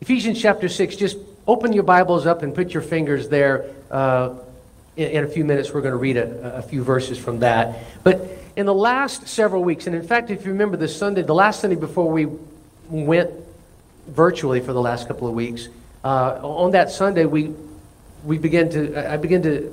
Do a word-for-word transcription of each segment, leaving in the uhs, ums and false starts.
Ephesians chapter six, just open your Bibles up and put your fingers there. Uh, in, in a few minutes, we're going to read a, a few verses from that. But in the last several weeks, and in fact, if you remember the Sunday, the last Sunday before we went virtually for the last couple of weeks, uh, on that Sunday, we we began to, I began to,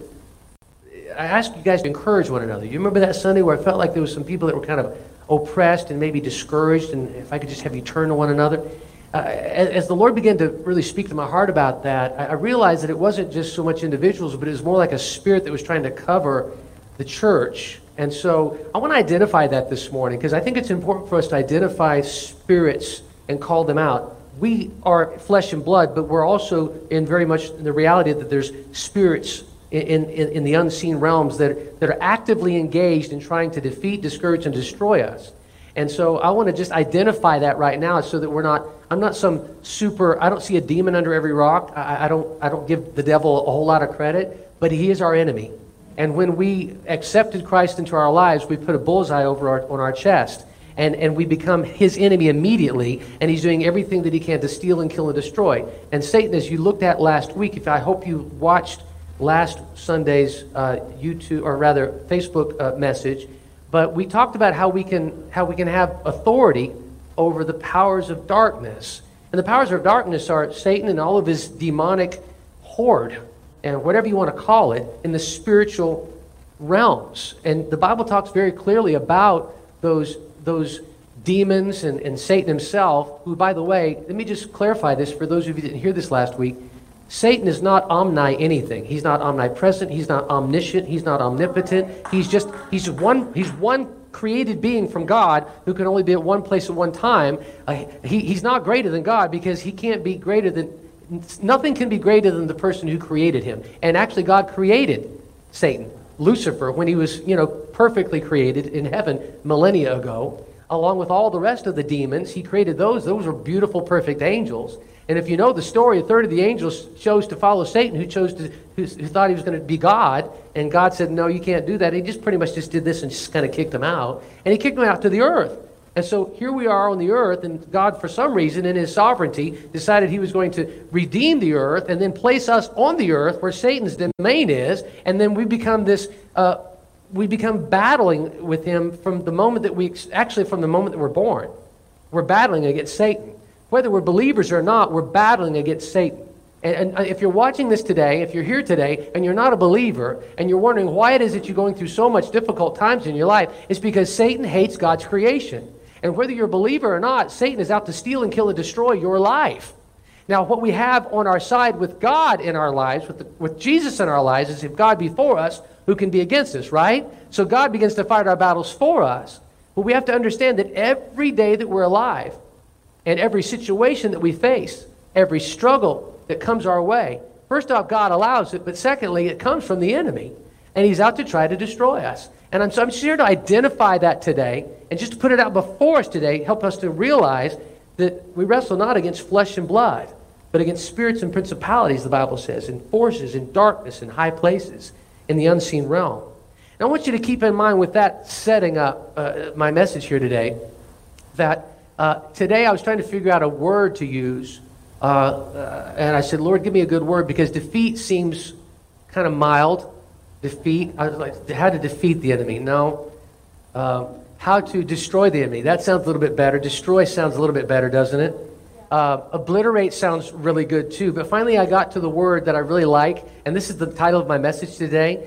I asked you guys to encourage one another. You remember that Sunday where I felt like there was some people that were kind of oppressed and maybe discouraged, and if I could just have you turn to one another? Uh, as the Lord began to really speak to my heart about that, I realized that it wasn't just so much individuals, but it was more like a spirit that was trying to cover the church. And so I want to identify that this morning, because I think it's important for us to identify spirits and call them out. We are flesh and blood, but we're also in very much the reality that there's spirits in, in, in the unseen realms that, that are actively engaged in trying to defeat, discourage, and destroy us. And so I want to just identify that right now so that we're not, I'm not some super, I don't see a demon under every rock. I, I don't I don't give the devil a whole lot of credit, but he is our enemy. And when we accepted Christ into our lives, we put a bullseye over our, on our chest. And, and we become his enemy immediately, and he's doing everything that he can to steal and kill and destroy. And Satan, as you looked at last week, if I hope you watched last Sunday's uh, YouTube, or rather Facebook uh, message, but we talked about how we can how we can have authority over the powers of darkness. And the powers of darkness are Satan and all of his demonic horde, and whatever you want to call it, in the spiritual realms. And the Bible talks very clearly about those those demons and, and Satan himself, who, by the way, let me just clarify this for those of you who didn't hear this last week. Satan is not omni anything. He's not omnipresent. He's not omniscient. He's not omnipotent. He's just he's just one he's one created being from God who can only be at one place at one time. Uh, he, he's not greater than God, because he can't be greater than nothing can be greater than the person who created him. And actually, God created Satan, Lucifer, when he was, you know, perfectly created in heaven millennia ago, along with all the rest of the demons. He created those. Those were beautiful, perfect angels. And if you know the story, a third of the angels chose to follow Satan, who chose to, who, who thought he was going to be God, and God said, "No, you can't do that." He just pretty much just did this and just kind of kicked them out, and he kicked them out to the earth. And so here we are on the earth, and God, for some reason, in his sovereignty, decided he was going to redeem the earth and then place us on the earth where Satan's domain is, and then we become this, uh, we become battling with him from the moment that we, actually from the moment that we're born. We're battling against Satan. Whether we're believers or not, we're battling against Satan. And, and if you're watching this today, if you're here today, and you're not a believer, and you're wondering why it is that you're going through so much difficult times in your life, it's because Satan hates God's creation. And whether you're a believer or not, Satan is out to steal and kill and destroy your life. Now, what we have on our side with God in our lives, with, the, with Jesus in our lives, is if God be for us, who can be against us, right? So God begins to fight our battles for us. But we have to understand that every day that we're alive, and every situation that we face, every struggle that comes our way, first off, God allows it, but secondly, it comes from the enemy, and he's out to try to destroy us. And I'm, so I'm here to identify that today, and just to put it out before us today, help us to realize that we wrestle not against flesh and blood, but against spirits and principalities, the Bible says, and forces in darkness in high places in the unseen realm. And I want you to keep in mind, with that setting up uh, my message here today, that Uh, today I was trying to figure out a word to use, uh, uh, and I said, "Lord, give me a good word," because defeat seems kind of mild. Defeat, I was like, how to defeat the enemy? No. Uh, how to destroy the enemy? That sounds a little bit better. Destroy sounds a little bit better, doesn't it? Uh, obliterate sounds really good too. But finally I got to the word that I really like, and this is the title of my message today: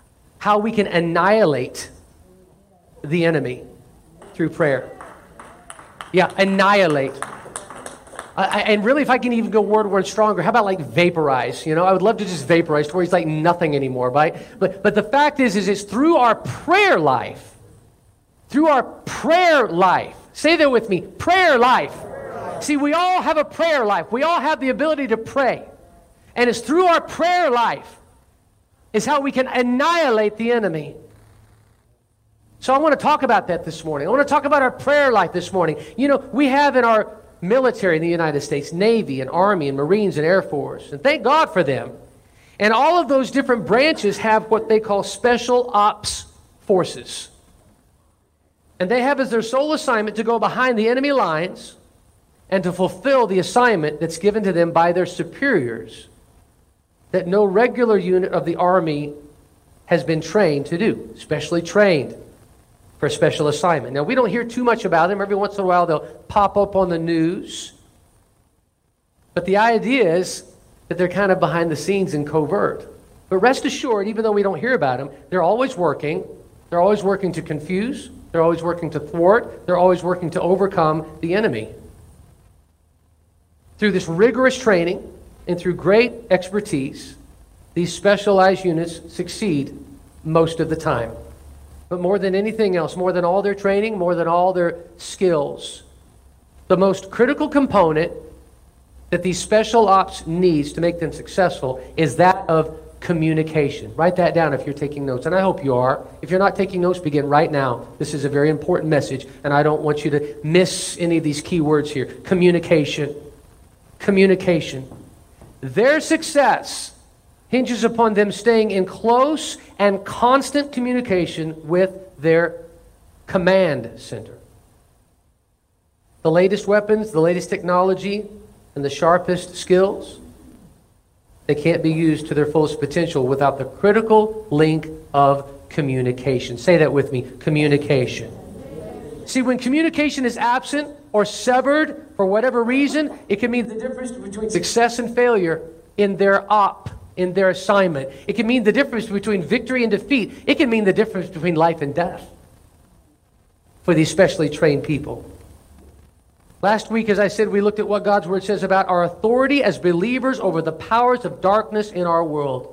how we can annihilate the enemy through prayer. Yeah, annihilate. I, and really, if I can even go word word stronger, how about like vaporize? You know, I would love to just vaporize to where he's like nothing anymore, right? But but the fact is, is it's through our prayer life, through our prayer life. Say that with me, prayer life. Prayer life. See, we all have a prayer life. We all have the ability to pray, and it's through our prayer life is how we can annihilate the enemy. So I want to talk about that this morning. I want to talk about our prayer life this morning. You know, we have in our military in the United States, Navy and Army and Marines and Air Force, and thank God for them. And all of those different branches have what they call special ops forces. And they have as their sole assignment to go behind the enemy lines and to fulfill the assignment that's given to them by their superiors that no regular unit of the army has been trained to do, specially trained for a special assignment. Now, we don't hear too much about them. Every once in a while, they'll pop up on the news. But the idea is that they're kind of behind the scenes and covert. But rest assured, even though we don't hear about them, they're always working. They're always working to confuse. They're always working to thwart. They're always working to overcome the enemy. Through this rigorous training and through great expertise, these specialized units succeed most of the time. But more than anything else, more than all their training, more than all their skills, the most critical component that these special ops needs to make them successful is that of communication. Write that down if you're taking notes, and I hope you are. If you're not taking notes, begin right now. This is a very important message, and I don't want you to miss any of these key words here. Communication. Communication. Their success hinges upon them staying in close and constant communication with their command center. The latest weapons, the latest technology, and the sharpest skills, they can't be used to their fullest potential without the critical link of communication. Say that with me, communication. See, when communication is absent or severed for whatever reason, it can mean the difference between success and failure in their op, in their assignment. It can mean the difference between victory and defeat. It can mean the difference between life and death for these specially trained people. Last week, as I said, we looked at what God's Word says about our authority as believers over the powers of darkness in our world.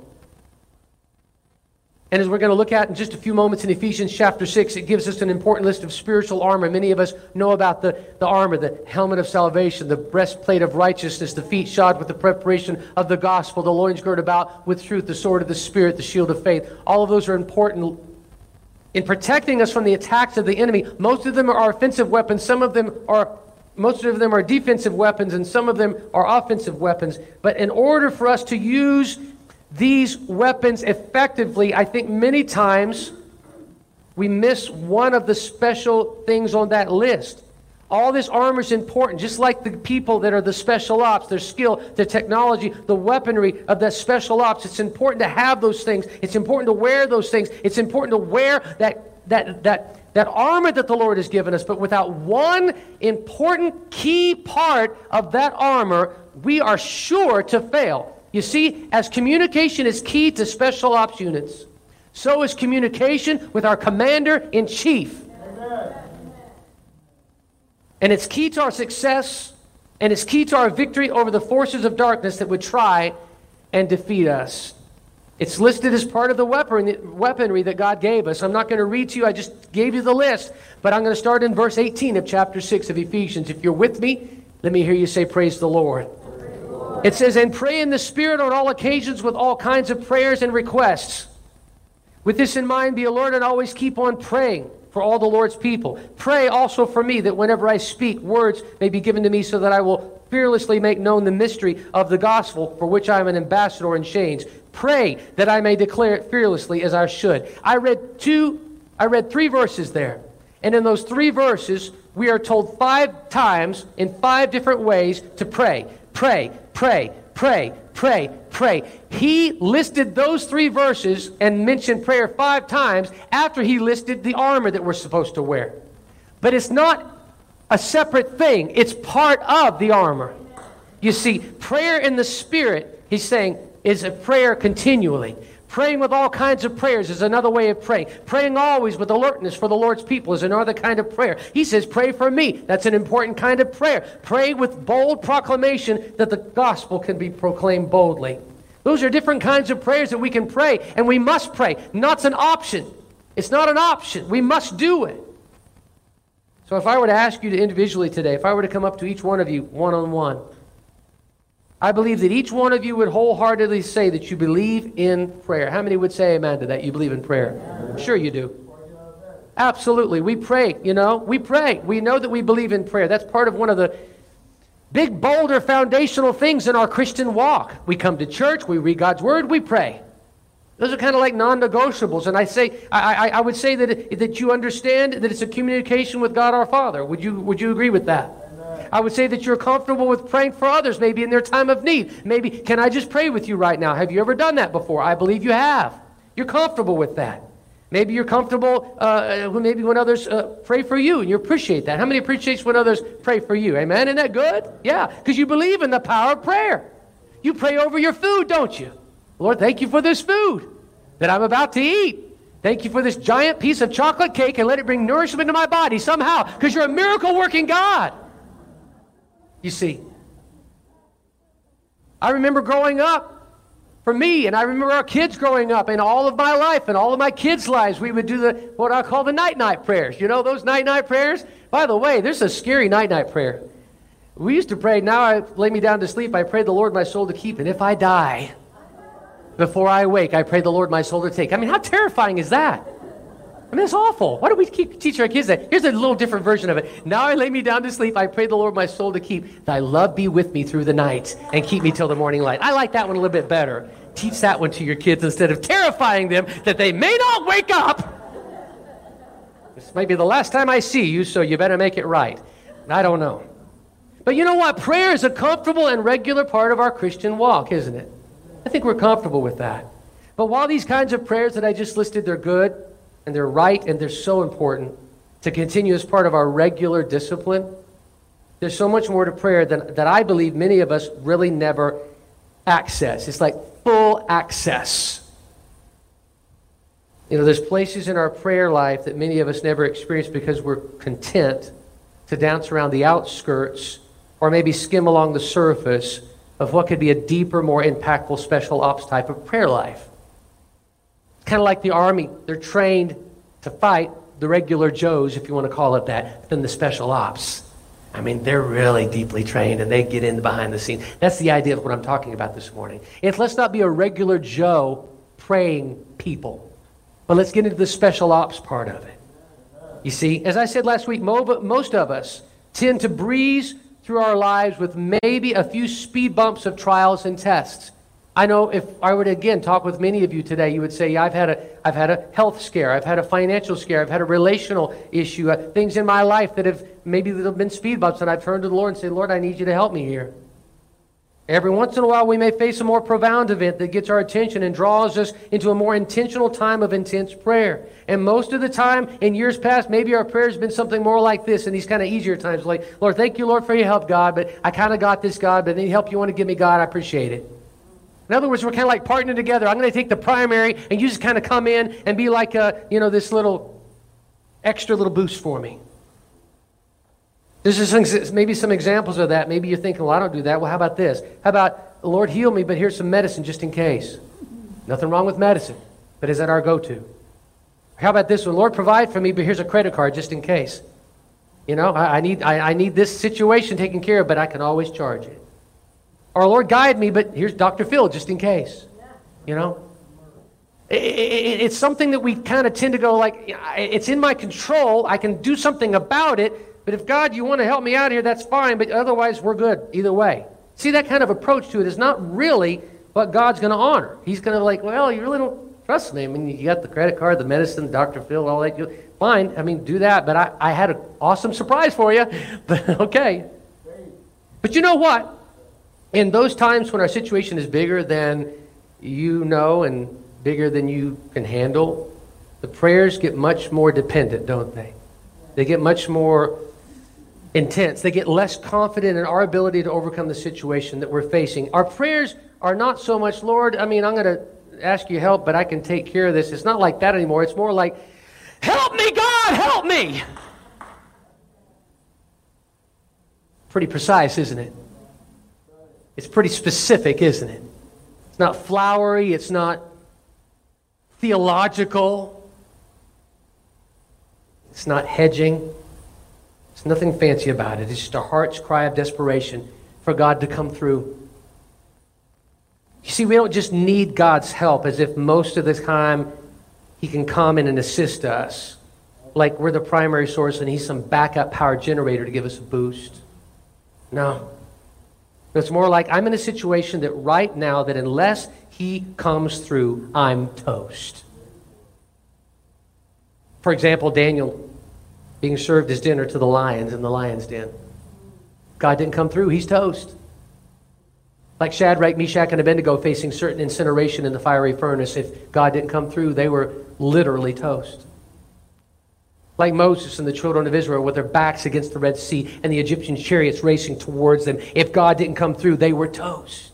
And as we're going to look at in just a few moments in Ephesians chapter six, it gives us an important list of spiritual armor. Many of us know about the, the armor, the helmet of salvation, the breastplate of righteousness, the feet shod with the preparation of the gospel, the loins girded about with truth, the sword of the Spirit, the shield of faith. All of those are important in protecting us from the attacks of the enemy. Most of them are offensive weapons. Some of them are Most of them are defensive weapons, and some of them are offensive weapons. But in order for us to use these weapons effectively, I think many times we miss one of the special things on that list. All this armor is important, just like the people that are the special ops, their skill, their technology, the weaponry of the special ops. It's important to have those things. It's important to wear those things. It's important to wear that that that that armor that the Lord has given us. But without one important key part of that armor, we are sure to fail. You see, as communication is key to special ops units, so is communication with our commander-in-chief. Amen. And it's key to our success, and it's key to our victory over the forces of darkness that would try and defeat us. It's listed as part of the weaponry that God gave us. I'm not going to read to you. I just gave you the list. But I'm going to start in verse eighteen of chapter six of Ephesians. If you're with me, let me hear you say, praise the Lord. Praise the Lord. It says, and pray in the Spirit on all occasions with all kinds of prayers and requests. With this in mind, be alert and always keep on praying for all the Lord's people. Pray also for me that whenever I speak, words may be given to me so that I will fearlessly make known the mystery of the gospel for which I am an ambassador in chains. Pray that I may declare it fearlessly as I should. I read two, I read three verses there. And in those three verses, we are told five times in five different ways to pray. Pray, pray, pray, pray, pray. He listed those three verses and mentioned prayer five times after he listed the armor that we're supposed to wear. But it's not a separate thing. It's part of the armor. You see, prayer in the Spirit, he's saying, is a prayer continually. Praying with all kinds of prayers is another way of praying. Praying always with alertness for the Lord's people is another kind of prayer. He says, pray for me. That's an important kind of prayer. Pray with bold proclamation that the gospel can be proclaimed boldly. Those are different kinds of prayers that we can pray, and we must pray. Not an option. It's not an option. We must do it. So if I were to ask you to individually today, if I were to come up to each one of you one-on-one, I believe that each one of you would wholeheartedly say that you believe in prayer. How many would say amen to that? You believe in prayer? I'm sure you do. Absolutely. We pray, you know. We pray. We know that we believe in prayer. That's part of one of the big, bolder, foundational things in our Christian walk. We come to church. We read God's Word. We pray. Those are kind of like non-negotiables. And I say, I, I, I would say that, it, that you understand that it's a communication with God our Father. Would you, would you agree with that? I would say that you're comfortable with praying for others, maybe in their time of need. Maybe, can I just pray with you right now? Have you ever done that before? I believe you have. You're comfortable with that. Maybe you're comfortable uh, maybe when others uh, pray for you, and you appreciate that. How many appreciates when others pray for you? Amen? Isn't that good? Yeah, because you believe in the power of prayer. You pray over your food, don't you? Lord, thank you for this food that I'm about to eat. Thank you for this giant piece of chocolate cake, and let it bring nourishment to my body somehow, because you're a miracle-working God. You see, I remember growing up, for me, and I remember our kids growing up, and all of my life and all of my kids' lives, we would do the what I call the night-night prayers. You know those night-night prayers? By the way, there's a scary night-night prayer. We used to pray, now I lay me down to sleep, I pray the Lord my soul to keep, and if I die before I wake, I pray the Lord my soul to take. I mean, how terrifying is that? I mean, it's awful. Why do we keep teach our kids that? Here's a little different version of it. Now I lay me down to sleep, I pray the Lord my soul to keep. Thy love be with me through the night, and keep me till the morning light. I like that one a little bit better. Teach that one to your kids instead of terrifying them that they may not wake up. This might be the last time I see you, so you better make it right. I don't know. But you know what? Prayer is a comfortable and regular part of our Christian walk, isn't it? I think we're comfortable with that. But while these kinds of prayers that I just listed, they're good, and they're right, and they're so important to continue as part of our regular discipline, there's so much more to prayer than, that I believe many of us really never access. It's like full access. You know, there's places in our prayer life that many of us never experience because we're content to dance around the outskirts or maybe skim along the surface of what could be a deeper, more impactful special ops type of prayer life. Kind of like the Army. They're trained to fight the regular Joes, if you want to call it that, than the special ops. I mean, they're really deeply trained, and they get in behind the scenes. That's the idea of what I'm talking about this morning. It's let's not be a regular Joe praying people, but let's get into the special ops part of it. You see, as I said last week, most of us tend to breeze through our lives with maybe a few speed bumps of trials and tests. I know if I were to, again, talk with many of you today, you would say, yeah, I've had a, I've had a health scare, I've had a financial scare, I've had a relational issue, uh, things in my life that have maybe that have been speed bumps, and I've turned to the Lord and said, Lord, I need you to help me here. Every once in a while, we may face a more profound event that gets our attention and draws us into a more intentional time of intense prayer. And most of the time, in years past, maybe our prayer has been something more like this in these kind of easier times, like, Lord, thank you, Lord, for your help, God, but I kind of got this, God, but any help you want to give me, God, I appreciate it. In other words, we're kind of like partnering together. I'm going to take the primary, and you just kind of come in and be like, a, you know, this little extra little boost for me. There's just some, maybe some examples of that. Maybe you're thinking, well, I don't do that. Well, how about this? How about, Lord, heal me, but here's some medicine just in case. Nothing wrong with medicine, but is that our go-to? How about this one? Lord, provide for me, but here's a credit card just in case. You know, I, I need I, I need this situation taken care of, but I can always charge it. Or, Lord, guide me, but here's Doctor Phil, just in case. You know? It, it, it's something that we kind of tend to go like, it's in my control, I can do something about it, but if, God, you want to help me out here, that's fine, but otherwise we're good either way. See, that kind of approach to it is not really what God's going to honor. He's going to like, well, you really don't trust me. I mean, you got the credit card, the medicine, Doctor Phil, all that. Fine, I mean, do that, but I, I had an awesome surprise for you. But okay. But you know what? In those times when our situation is bigger than you know and bigger than you can handle, the prayers get much more dependent, don't they? They get much more intense. They get less confident in our ability to overcome the situation that we're facing. Our prayers are not so much, Lord, I mean, I'm going to ask you help, but I can take care of this. It's not like that anymore. It's more like, help me, God, help me. Pretty precise, isn't it? It's pretty specific, isn't it? It's not flowery. It's not theological. It's not hedging. There's nothing fancy about it. It's just a heart's cry of desperation for God to come through. You see, we don't just need God's help as if most of the time He can come in and assist us like we're the primary source and He's some backup power generator to give us a boost. No. It's more like I'm in a situation that right now that unless He comes through, I'm toast. For example, Daniel being served his dinner to the lions in the lion's den. God didn't come through, he's toast. Like Shadrach, Meshach, and Abednego facing certain incineration in the fiery furnace. If God didn't come through, they were literally toast. Like Moses and the children of Israel with their backs against the Red Sea and the Egyptian chariots racing towards them. If God didn't come through, they were toast.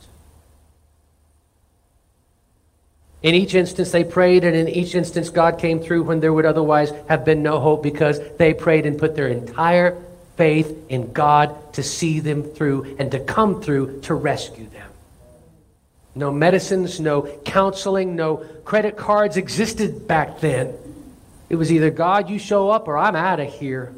In each instance, they prayed, and in each instance, God came through when there would otherwise have been no hope, because they prayed and put their entire faith in God to see them through and to come through to rescue them. No medicines, no counseling, no credit cards existed back then. It was either God, you show up, or I'm out of here.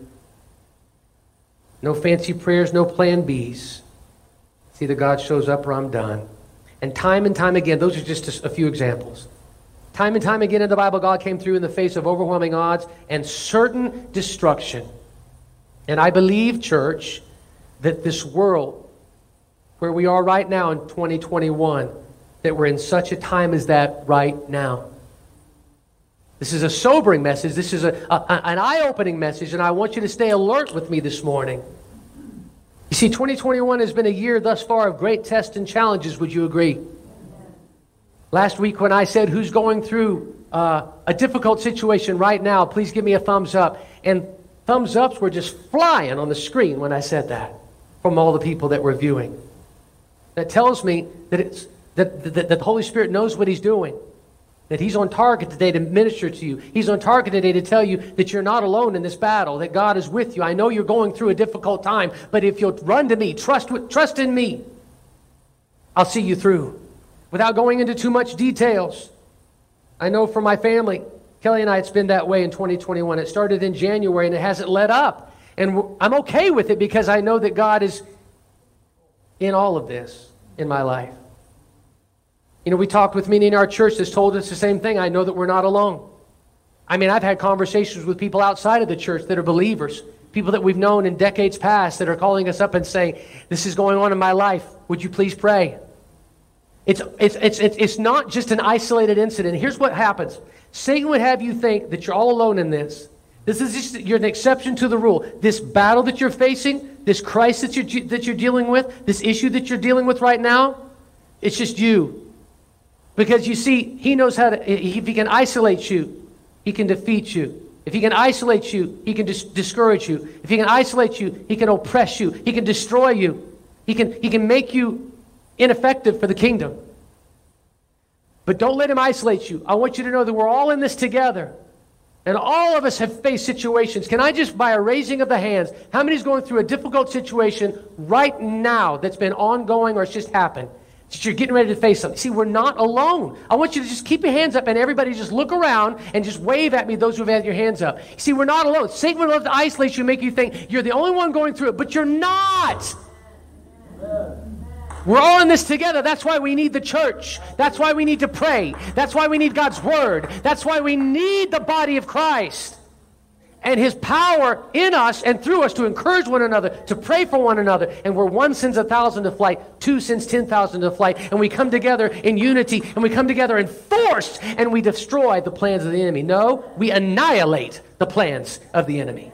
No fancy prayers, no plan B's. It's either God shows up or I'm done. And time and time again, those are just a few examples. Time and time again in the Bible, God came through in the face of overwhelming odds and certain destruction. And I believe, church, that this world, where we are right now in twenty twenty-one, that we're in such a time as that right now. This is a sobering message. This is a, a, an eye-opening message, and I want you to stay alert with me this morning. You see, twenty twenty-one has been a year thus far of great tests and challenges. Would you agree? Last week when I said, who's going through uh, a difficult situation right now, please give me a thumbs up. And thumbs ups were just flying on the screen when I said that from all the people that were viewing. That tells me that, it's, that, that, that the Holy Spirit knows what he's doing. That he's on target today to minister to you. He's on target today to tell you that you're not alone in this battle, that God is with you. I know you're going through a difficult time, but if you'll run to me, trust, trust in me, I'll see you through. Without going into too much details, I know for my family, Kelly and I, it's been that way in twenty twenty-one. It started in January and it hasn't let up. And I'm okay with it because I know that God is in all of this in my life. You know, we talked with many in our church that's told us the same thing. I know that we're not alone. I mean, I've had conversations with people outside of the church that are believers, people that we've known in decades past that are calling us up and saying, this is going on in my life. Would you please pray? It's, it's, it's, it's, it's not just an isolated incident. Here's what happens. Satan would have you think that you're all alone in this. This is just, you're an exception to the rule. This battle that you're facing, this crisis that you're, that you're dealing with, this issue that you're dealing with right now, it's just you. Because you see, he knows how to, if he can isolate you, he can defeat you. If he can isolate you, he can dis- discourage you. If he can isolate you, he can oppress you. He can destroy you. He can, he can make you ineffective for the kingdom. But don't let him isolate you. I want you to know that we're all in this together. And all of us have faced situations. Can I just, by a raising of the hands, how many is going through a difficult situation right now that's been ongoing or it's just happened? That you're getting ready to face something. See, we're not alone. I want you to just keep your hands up and everybody just look around and just wave at me, those who have had your hands up. See, we're not alone. Satan would love to isolate you and make you think you're the only one going through it, but you're not. We're all in this together. That's why we need the church. That's why we need to pray. That's why we need God's word. That's why we need the body of Christ and his power in us and through us to encourage one another, to pray for one another. And where one sends a thousand to flight, two sends ten thousand to flight, and we come together in unity, and we come together in force, and we destroy the plans of the enemy. No, we annihilate the plans of the enemy.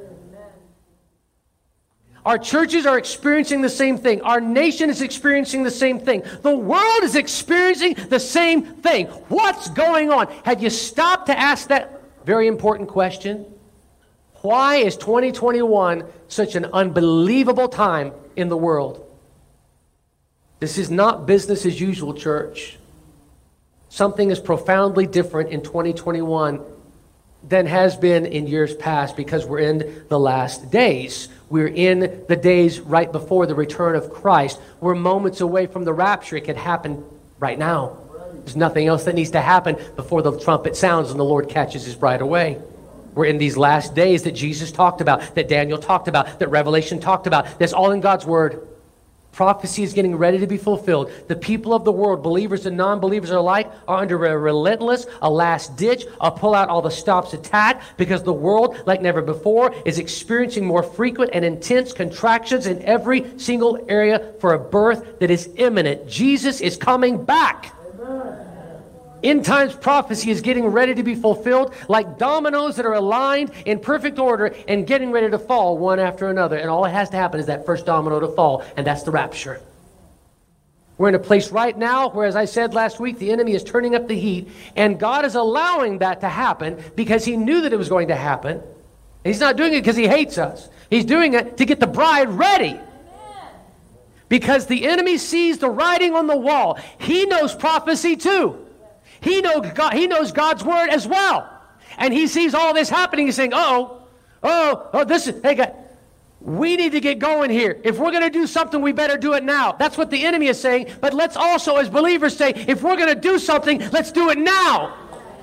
Our churches are experiencing the same thing. Our nation is experiencing the same thing. The world is experiencing the same thing. What's going on? Have you stopped to ask that very important question? Why is twenty twenty-one such an unbelievable time in the world? This is not business as usual, church. Something is profoundly different in twenty twenty-one than has been in years past because we're in the last days. We're in the days right before the return of Christ. We're moments away from the rapture. It could happen right now. There's nothing else that needs to happen before the trumpet sounds and the Lord catches his bride away. We're in these last days that Jesus talked about, that Daniel talked about, that Revelation talked about. That's all in God's word. Prophecy is getting ready to be fulfilled. The people of the world, believers and non-believers alike, are under a relentless, a last-ditch, a pull-out-all-the-stops attack because the world, like never before, is experiencing more frequent and intense contractions in every single area for a birth that is imminent. Jesus is coming back. Amen. end times prophecy is getting ready to be fulfilled like dominoes that are aligned in perfect order and getting ready to fall one after another. And all that has to happen is that first domino to fall, and that's the rapture. We're in a place right now where, as I said last week, the enemy is turning up the heat, and God is allowing that to happen because he knew that it was going to happen. He's not doing it because he hates us. He's doing it to get the bride ready. Because the enemy sees the writing on the wall. He knows prophecy too. He knows God, he knows God's word as well. And he sees all this happening. He's saying, oh, oh, oh, this is, hey, God, we need to get going here. If we're going to do something, we better do it now. That's what the enemy is saying. But let's also, as believers, say, if we're going to do something, let's do it now.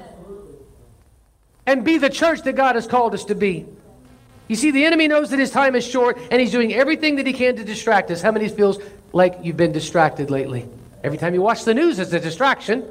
And be the church that God has called us to be. You see, the enemy knows that his time is short, and he's doing everything that he can to distract us. How many feels like you've been distracted lately? Every time you watch the news, it's a distraction.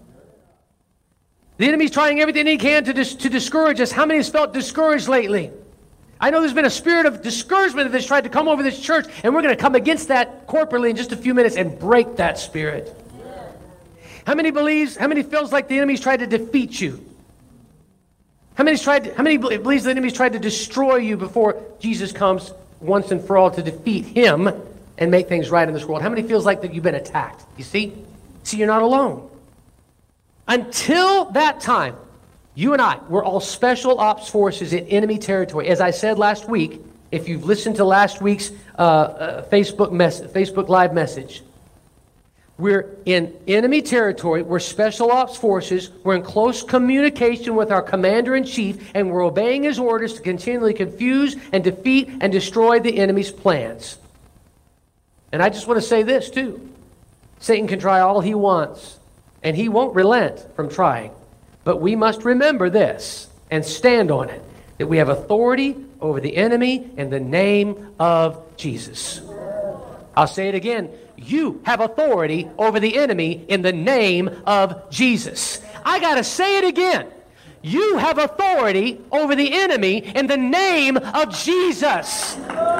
The enemy's trying everything he can to, dis- to discourage us. How many has felt discouraged lately? I know there's been a spirit of discouragement that's tried to come over this church, and we're going to come against that corporately in just a few minutes and break that spirit. How many believes, how many feels like the enemy's tried to defeat you? How many tried to, how many believes the enemy's tried to destroy you before Jesus comes once and for all to defeat him and make things right in this world? How many feels like that you've been attacked? You see? See, you're not alone. Until that time, you and I, we're all special ops forces in enemy territory. As I said last week, if you've listened to last week's uh, uh, Facebook mess- Facebook Live message, we're in enemy territory. We're special ops forces. We're in close communication with our commander-in-chief, and we're obeying his orders to continually confuse and defeat and destroy the enemy's plans. And I just want to say this, too. Satan can try all he wants, and he won't relent from trying. But we must remember this and stand on it, that we have authority over the enemy in the name of Jesus. I'll say it again. You have authority over the enemy in the name of Jesus. I got to say it again. You have authority over the enemy in the name of Jesus.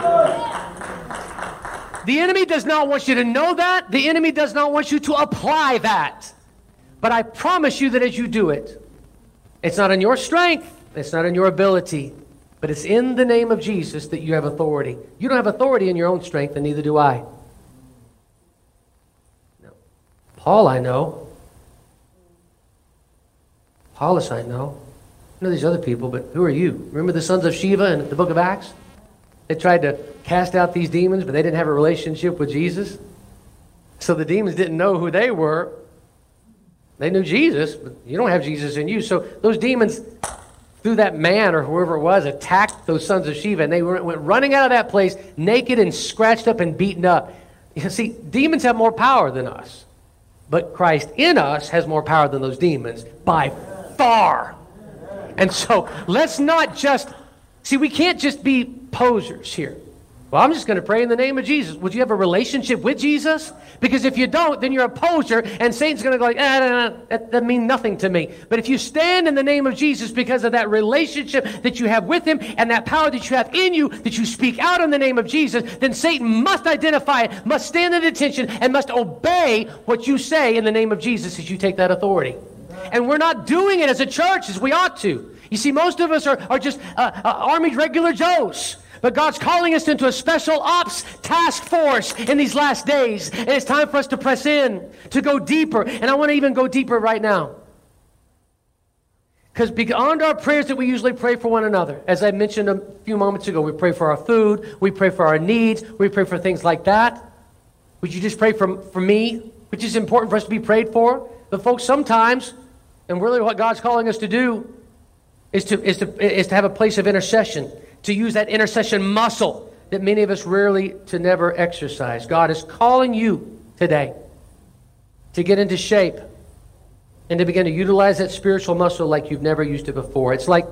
The enemy does not want you to know that. The enemy does not want you to apply that. But I promise you that as you do it, it's not in your strength, it's not in your ability, but it's in the name of Jesus that you have authority. You don't have authority in your own strength, and neither do I. Paul, I know. Apollos, I know. I know these other people, but who are you? Remember the sons of Sheva in the book of Acts? They tried to cast out these demons, but they didn't have a relationship with Jesus. So the demons didn't know who they were. They knew Jesus, but you don't have Jesus in you. So those demons, through that man or whoever it was, attacked those sons of Sheva, and they went running out of that place naked and scratched up and beaten up. You see, demons have more power than us. But Christ in us has more power than those demons by far. And so let's not just, see, we can't just be posers here. Well, I'm just going to pray in the name of Jesus. Would you have a relationship with Jesus? Because if you don't, then you're a poser, and Satan's going to go like, ah, nah, nah, that, that means nothing to me. But if you stand in the name of Jesus because of that relationship that you have with him and that power that you have in you, that you speak out in the name of Jesus, then Satan must identify it, must stand at attention, and must obey what you say in the name of Jesus as you take that authority. And we're not doing it as a church as we ought to. You see, most of us are, are just uh, uh, Army regular Joes. But God's calling us into a special ops task force in these last days. And it's time for us to press in, to go deeper. And I want to even go deeper right now. Because beyond our prayers that we usually pray for one another, as I mentioned a few moments ago, we pray for our food, we pray for our needs, we pray for things like that. Would you just pray for, for me, which is important for us to be prayed for? But folks, sometimes, and really what God's calling us to do, is to, is to, is to have a place of intercession. To use that intercession muscle that many of us rarely to never exercise. God is calling you today to get into shape and to begin to utilize that spiritual muscle like you've never used it before. It's like,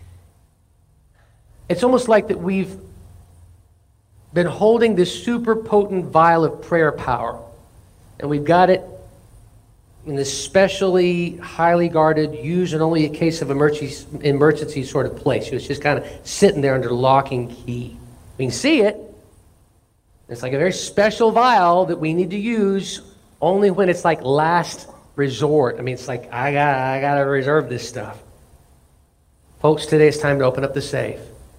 it's almost like that we've been holding this super potent vial of prayer power, and we've got it in this specially highly guarded, used in only a case of emergency, emergency sort of place. It's just kind of sitting there under lock and key. We can see it. It's like a very special vial that we need to use only when it's like last resort. I mean, it's like, I got I got to reserve this stuff. Folks, today it's time to open up the safe.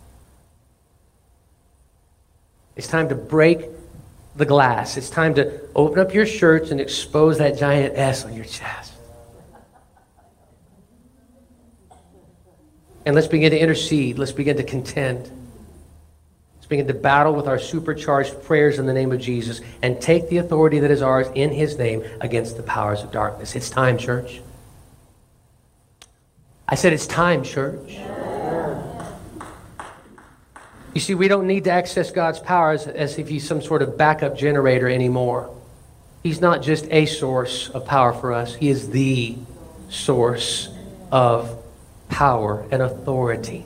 It's time to break the glass. It's time to open up your shirts and expose that giant S on your chest. And let's begin to intercede. Let's begin to contend. Let's begin to battle with our supercharged prayers in the name of Jesus and take the authority that is ours in his name against the powers of darkness. It's time, church. I said it's time, church. You see, we don't need to access God's powers as if he's some sort of backup generator anymore. He's not just a source of power for us. He is the source of power and authority.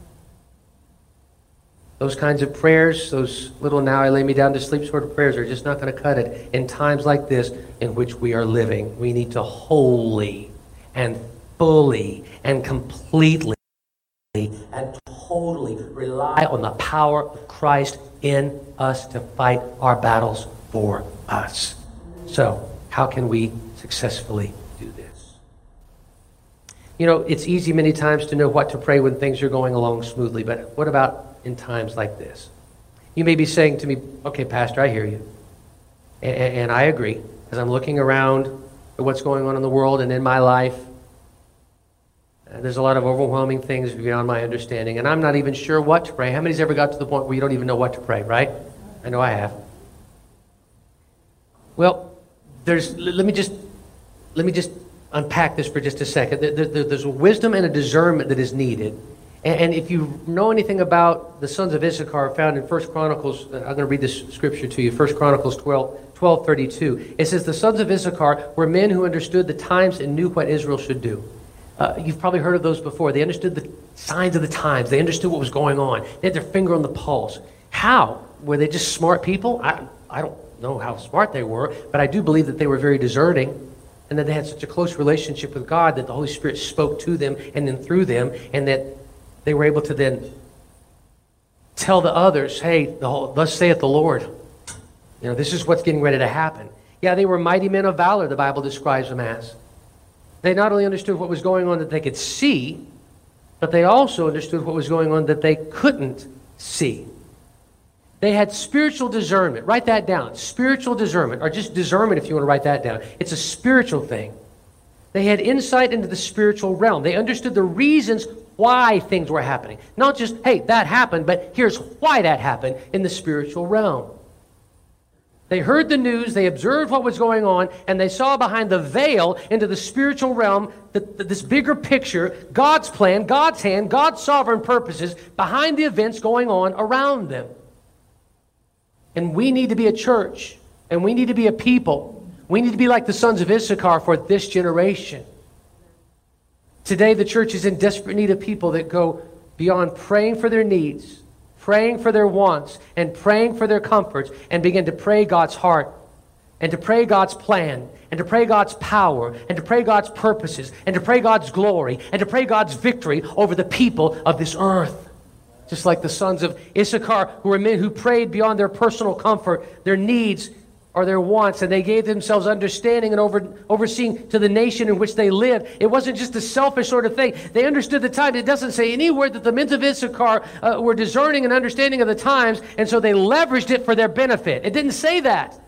Those kinds of prayers, those little now I lay me down to sleep sort of prayers are just not going to cut it in times like this in which we are living. We need to wholly and fully and completely and totally rely on the power of Christ in us to fight our battles for us. So, how can we successfully do this? You know, it's easy many times to know what to pray when things are going along smoothly, but what about in times like this? You may be saying to me, okay, Pastor, I hear you. And, and I agree, as I'm looking around at what's going on in the world and in my life. Uh, there's a lot of overwhelming things beyond my understanding, and I'm not even sure what to pray. How many's ever got to the point where you don't even know what to pray, right? I know I have. Well, there's. Let me just let me just unpack this for just a second. There, there, there's a wisdom and a discernment that is needed. And, and if you know anything about the sons of Issachar found in First Chronicles, I'm going to read this scripture to you. First Chronicles twelve, twelve thirty-two. It says, the sons of Issachar were men who understood the times and knew what Israel should do. Uh, you've probably heard of those before. They understood the signs of the times. They understood what was going on. They had their finger on the pulse. How? Were they just smart people? I, I don't know how smart they were, but I do believe that they were very discerning and that they had such a close relationship with God that the Holy Spirit spoke to them and then through them, and that they were able to then tell the others, hey, the whole, thus saith the Lord. You know, this is what's getting ready to happen. Yeah, they were mighty men of valor, the Bible describes them as. They not only understood what was going on that they could see, but they also understood what was going on that they couldn't see. They had spiritual discernment. Write that down. Spiritual discernment, or just discernment if you want to write that down. It's a spiritual thing. They had insight into the spiritual realm. They understood the reasons why things were happening. Not just, hey, that happened, but here's why that happened in the spiritual realm. They heard the news, they observed what was going on, and they saw behind the veil into the spiritual realm the, the, this bigger picture, God's plan, God's hand, God's sovereign purposes behind the events going on around them. And we need to be a church, and we need to be a people. We need to be like the sons of Issachar for this generation. Today, the church is in desperate need of people that go beyond praying for their needs, praying for their wants, and praying for their comforts, and begin to pray God's heart, and to pray God's plan, and to pray God's power, and to pray God's purposes, and to pray God's glory, and to pray God's victory over the people of this earth. Just like the sons of Issachar, who were men who prayed beyond their personal comfort, their needs, or their wants, and they gave themselves understanding and over, overseeing to the nation in which they lived. It wasn't just a selfish sort of thing. They understood the time. It doesn't say anywhere that the men of Issachar uh, were discerning and understanding of the times, and so they leveraged it for their benefit. It didn't say that.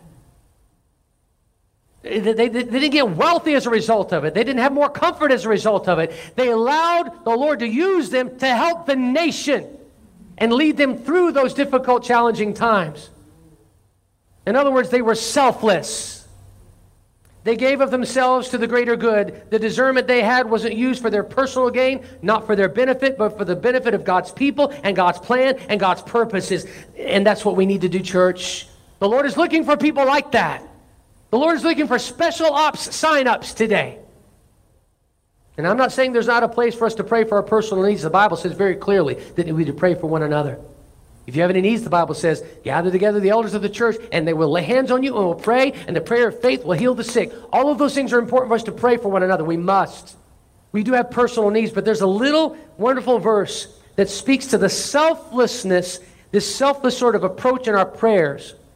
They, they, they didn't get wealthy as a result of it. They didn't have more comfort as a result of it. They allowed the Lord to use them to help the nation and lead them through those difficult, challenging times. In other words, they were selfless. They gave of themselves to the greater good. The discernment they had wasn't used for their personal gain, not for their benefit, but for the benefit of God's people and God's plan and God's purposes. And that's what we need to do, church. The Lord is looking for people like that. The Lord is looking for special ops sign-ups today. And I'm not saying there's not a place for us to pray for our personal needs. The Bible says very clearly that we need to pray for one another. If you have any needs, the Bible says, gather together the elders of the church, and they will lay hands on you and will pray, and the prayer of faith will heal the sick. All of those things are important for us to pray for one another. We must. We do have personal needs, but there's a little wonderful verse that speaks to the selflessness, this selfless sort of approach in our prayers.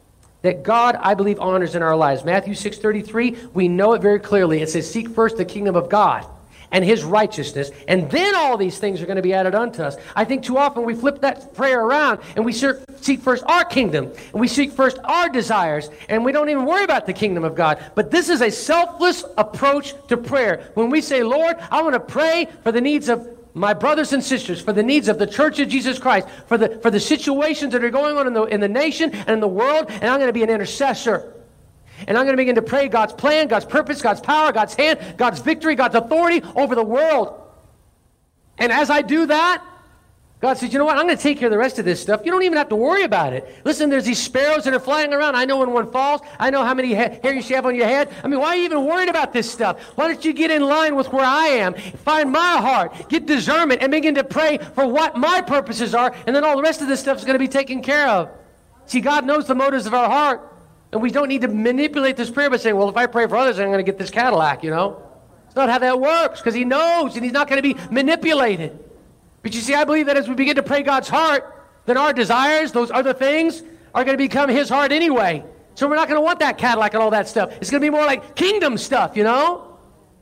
that God, I believe, honors in our lives. Matthew six thirty-three, we know it very clearly. It says, seek first the kingdom of God and his righteousness, and then all these things are going to be added unto us. I think too often we flip that prayer around and we seek first our kingdom, and we seek first our desires, and we don't even worry about the kingdom of God. But this is a selfless approach to prayer. When we say, Lord, I want to pray for the needs of my brothers and sisters, for the needs of the Church of Jesus Christ, for the, for the situations that are going on in the, in the nation and in the world, and I'm going to be an intercessor. And I'm going to begin to pray God's plan, God's purpose, God's power, God's hand, God's victory, God's authority over the world. And as I do that, God says, you know what? I'm going to take care of the rest of this stuff. You don't even have to worry about it. Listen, there's these sparrows that are flying around. I know when one falls. I know how many ha- hair you should have on your head. I mean, why are you even worried about this stuff? Why don't you get in line with where I am? Find my heart. Get discernment and begin to pray for what my purposes are. And then all the rest of this stuff is going to be taken care of. See, God knows the motives of our heart. And we don't need to manipulate this prayer by saying, well, if I pray for others, I'm going to get this Cadillac, you know. It's not how that works, because he knows, and he's not going to be manipulated. But you see, I believe that as we begin to pray God's heart, then our desires, those other things, are going to become his heart anyway. So we're not going to want that Cadillac and all that stuff. It's going to be more like kingdom stuff, you know.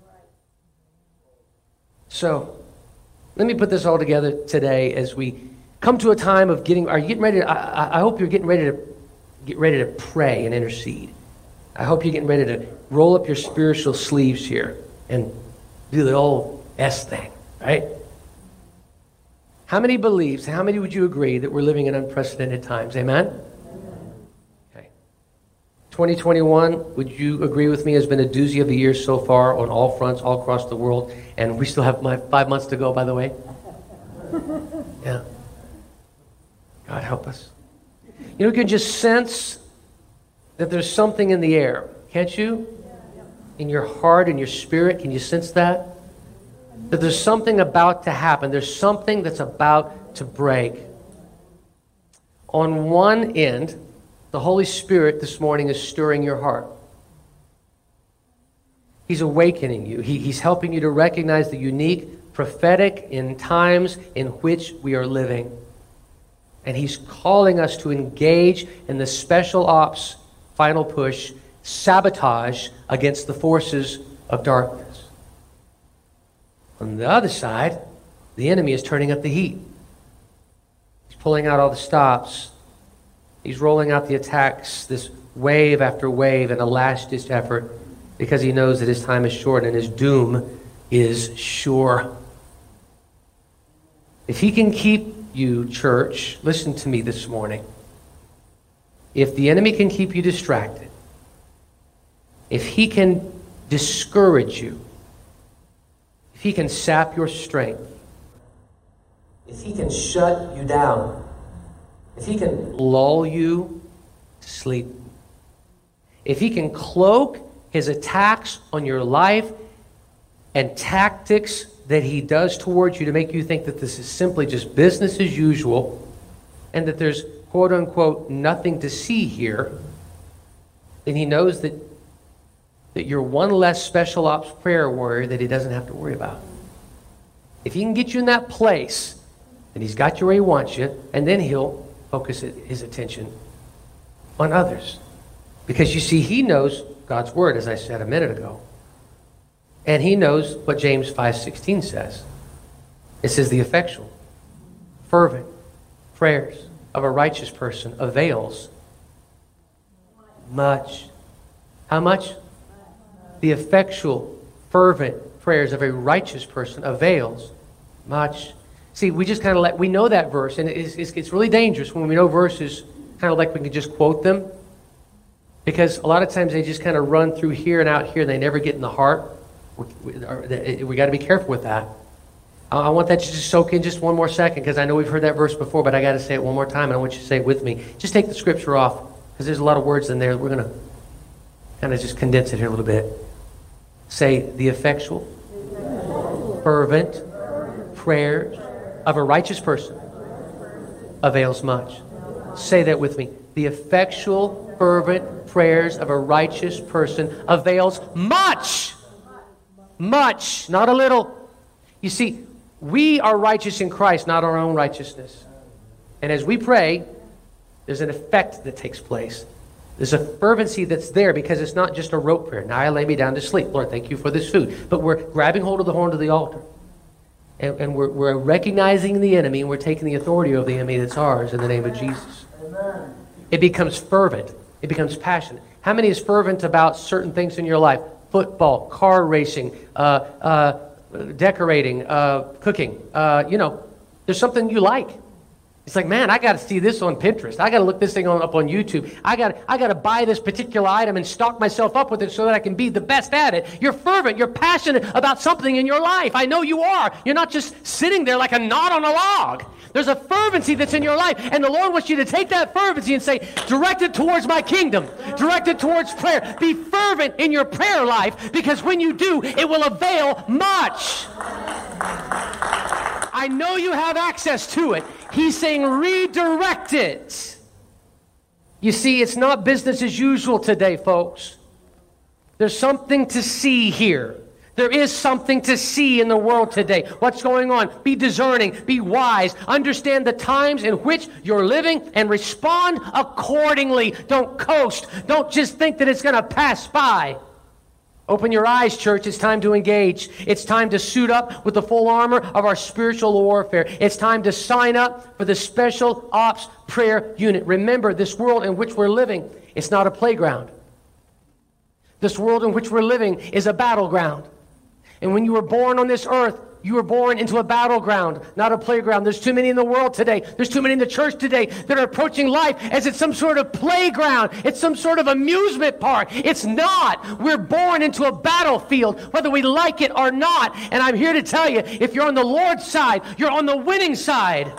So let me put this all together today as we come to a time of getting, are you getting ready to, I, I hope you're getting ready to Get ready to pray and intercede. I hope you're getting ready to roll up your spiritual sleeves here and do the old S thing, right? How many believes, how many would you agree that we're living in unprecedented times? Amen? Okay. twenty twenty-one, would you agree with me, has been a doozy of a year so far on all fronts, all across the world. And we still have my five months to go, by the way. Yeah. God help us. You know, you can just sense that there's something in the air, can't you? In your heart, in your spirit, can you sense that? That there's something about to happen. There's something that's about to break. On one end, the Holy Spirit this morning is stirring your heart. He's awakening you. He, he's helping you to recognize the unique prophetic in times in which we are living. And he's calling us to engage in the special ops, final push, sabotage against the forces of darkness. On the other side, the enemy is turning up the heat. He's pulling out all the stops. He's rolling out the attacks, this wave after wave, in a last-ditch effort, because he knows that his time is short and his doom is sure. If he can keep you, church, listen to me this morning. If the enemy can keep you distracted, if he can discourage you, if he can sap your strength, if he can shut you down, if he can lull you to sleep, if he can cloak his attacks on your life and tactics that he does towards you to make you think that this is simply just business as usual and that there's quote-unquote nothing to see here, then he knows that, that you're one less special ops prayer warrior that he doesn't have to worry about. If he can get you in that place, then he's got you where he wants you, and then he'll focus his attention on others. Because you see, he knows God's word, as I said a minute ago. And he knows what James five sixteen says. It says the effectual, fervent prayers of a righteous person avails much. How much? The effectual, fervent prayers of a righteous person avails much. See, we just kind of let, we know that verse, and it's, it's, it's really dangerous when we know verses kind of like we can just quote them. Because a lot of times they just kind of run through here and out here, and they never get in the heart. We, we, we got to be careful with that. I, I want that to just soak in just one more second, because I know we've heard that verse before, but I got to say it one more time, and I want you to say it with me. Just take the scripture off, because there's a lot of words in there. We're going to kind of just condense it here a little bit. Say, the effectual, fervent prayers of a righteous person avails much. Say that with me. The effectual, fervent prayers of a righteous person avails much. Much, not a little. You see, we are righteous in Christ, not our own righteousness. And as we pray, there's an effect that takes place. There's a fervency that's there because it's not just a rote prayer. Now I lay me down to sleep. Lord, thank you for this food. But we're grabbing hold of the horn of the altar. And, and we're, we're recognizing the enemy, and we're taking the authority of the enemy that's ours in the name of Jesus. Amen. It becomes fervent. It becomes passionate. How many is fervent about certain things in your life? Football, car racing, uh, uh, decorating, uh, cooking. Uh, you know, there's something you like. It's like, man, I got to see this on Pinterest. I got to look this thing on, up on YouTube. I got I got to buy this particular item and stock myself up with it so that I can be the best at it. You're fervent. You're passionate about something in your life. I know you are. You're not just sitting there like a knot on a log. There's a fervency that's in your life, and the Lord wants you to take that fervency and say, direct it towards my kingdom. Direct it towards prayer. Be fervent in your prayer life, because when you do, it will avail much. I know you have access to it. He's saying redirect it. You see, it's not business as usual today, folks. There's something to see here. There is something to see in the world today. What's going on? Be discerning. Be wise. Understand the times in which you're living and respond accordingly. Don't coast. Don't just think that it's going to pass by. Open your eyes, church. It's time to engage. It's time to suit up with the full armor of our spiritual warfare. It's time to sign up for the Special Ops Prayer Unit. Remember, this world in which we're living, it's not a playground. This world in which we're living is a battleground. And when you were born on this earth, you were born into a battleground, not a playground. There's too many in the world today. There's too many in the church today that are approaching life as it's some sort of playground. It's some sort of amusement park. It's not. We're born into a battlefield, whether we like it or not. And I'm here to tell you, if you're on the Lord's side, you're on the winning side.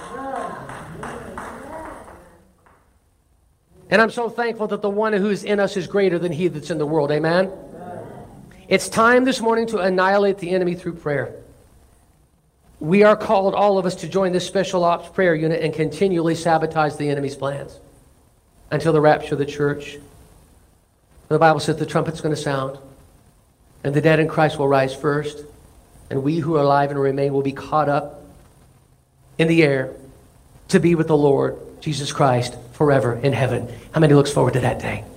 And I'm so thankful that the one who's in us is greater than he that's in the world. Amen? It's time this morning to annihilate the enemy through prayer. We are called, all of us, to join this Special Ops Prayer Unit and continually sabotage the enemy's plans until the rapture of the church. The Bible says the trumpet's going to sound, and the dead in Christ will rise first, and we who are alive and remain will be caught up in the air to be with the Lord Jesus Christ forever in heaven. How many looks forward to that day?